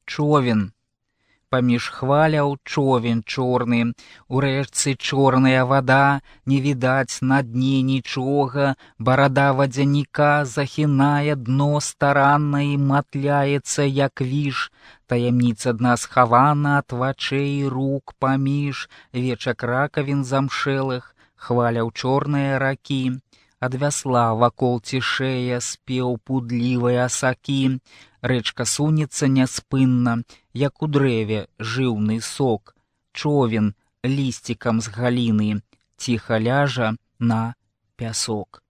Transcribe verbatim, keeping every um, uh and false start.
човен. Паміж хваляў човен чорны, у рэчцы чорная вада, не відаць на дне нічога, барада вадзяніка захінае дно старанна і матляецца, як віж. Таямніца дна схавана ад вачэй і рук паміж вечак ракавін замшэлых, хваляў чорныя ракі. Ад вясла вакол цішэе спеў пудлівай асакі. Рэчка сунецца няспынна, як у дрэве жыўны сок. Човен лісцікам з галіны ціха ляжа на пясок.